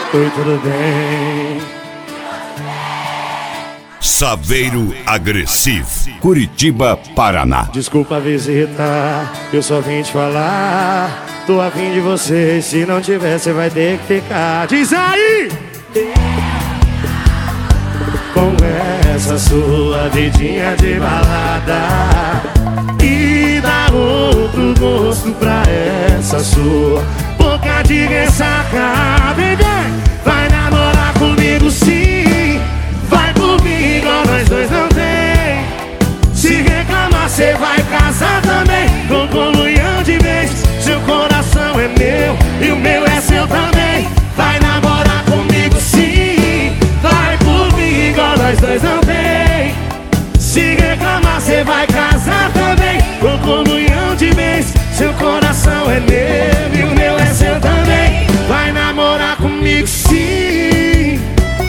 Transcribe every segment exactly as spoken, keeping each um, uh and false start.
Oi, tudo bem? Saveiro Agressivo, Curitiba, Paraná. Desculpa a visita, eu só vim te falar. Tô afim de você, se não tiver cê vai ter que ficar. Diz aí! Com essa sua vidinha de balada e dá outro gosto pra essa sua boca de ressaca. Vem, vem! Vai namorar comigo sim, vai comigo, nós dois não tem. Se reclamar cê vai casar também, com comunhão de vez. Seu coração é meu e o meu é seu também. Vai namorar comigo sim, vai comigo, nós dois não tem. Se reclamar cê vai casar também, com comunhão de vez. Seu coração é meu e o meu é seu também. Vai namorar comigo sim.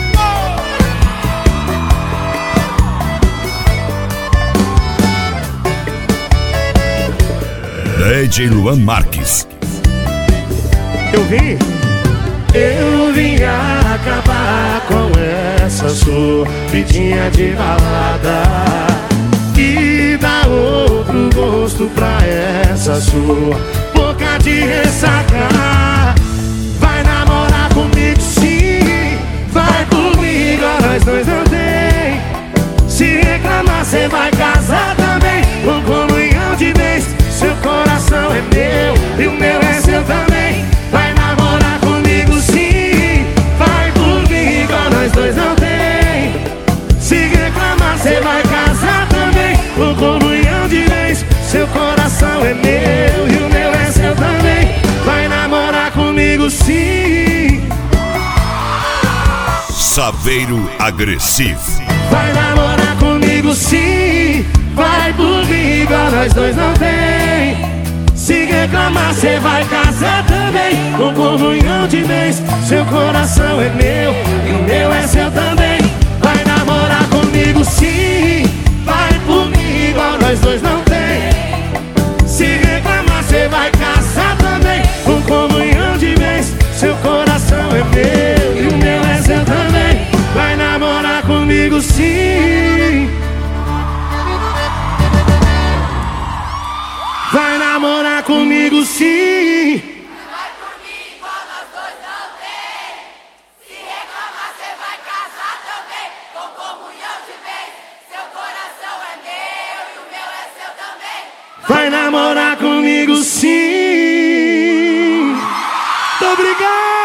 D J Luan Marques. Eu vim, eu vim acabar com essa sua vidinha de balada e dar outro gosto pra essa sua boca de ressaca. Vai namorar comigo sim, vai comigo, nós dois não tem. Se reclamar cê vai casar também, com comunhão de vez. Seu coração é meu e o meu é seu também. Vai namorar comigo sim, vai comigo, nós dois não tem. Se reclamar cê vai casar também, com comunhão de vez. Seu coração é meu e o meu é seu também. Vai namorar comigo sim. Saveiro Agressivo. Vai namorar comigo sim, vai comigo, nós dois não tem. Se reclamar cê vai casar também, com comunhão de vez. Seu coração é meu e o meu é seu também. Vai namorar comigo sim, vai comigo, nós dois não tem. Se reclamar cê vai casar também, com comunhão de vez. Seu coração é meu e o meu é seu também. Vai namorar comigo sim. Vai namorar comigo sim. Vai comigo, nós dois não tem. Se reclamar cê vai casar também, com comunhão de vez. Seu coração é meu e o meu é seu também. Vai namorar comigo sim. Muito obrigado.